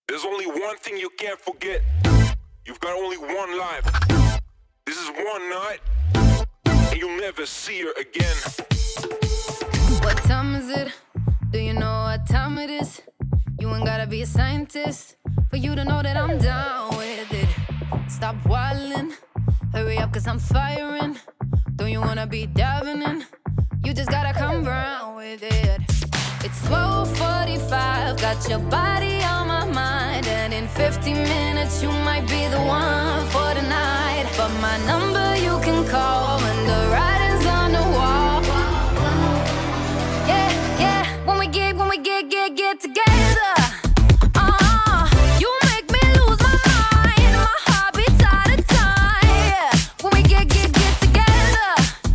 There's only one thing you can't forget. You've got only one life. This is one night, and you'll never see her again. What time is it? Do you know what time it is? You ain't gotta be a scientist for you to know that I'm down with it. Stop wildin', hurry up cause I'm firing. Don't you wanna be diving in? You just gotta come round with it. It's 12:45, got your body on my mind. And in 50 minutes you might be the one for the night. But my number you can call when the writing's on the wall. Yeah, yeah, when we get together. You make me lose my mind. My heart beats out of time. Yeah, when we get together.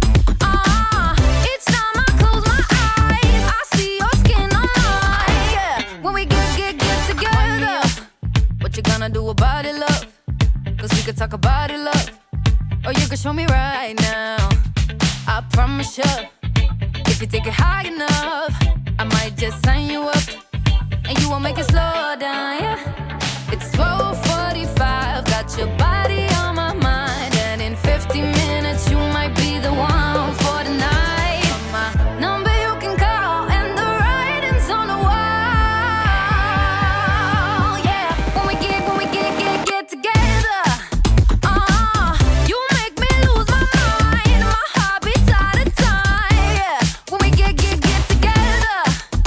Each time I close my eyes, I see your skin on mine. Yeah, when we get together. What you gonna do about it, love? Cause we could talk about it, love. Or you can show me right now. I promise you, if you take it high enough, I might just sign you up, and you won't make it slow down, yeah. It's 12:45, got your body on my mind. And in 50 minutes, you might be the one for the night. My number you can call, and the writing's on the wall. Yeah, when we get together. You make me lose my mind. My heart beats out of time. Yeah, when we get together.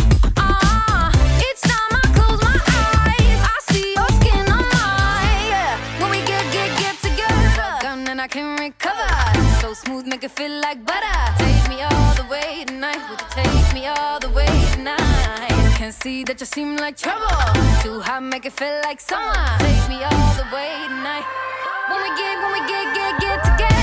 Each time I close my eyes, I see your skin on mine. Yeah, when we get together. Gun and I can recover. So smooth, make it feel like butter. Take me all the way tonight. Would you take me all the way tonight? Can see that you seem like trouble. Too hot, make it feel like summer. Take me all the way tonight. When we get together.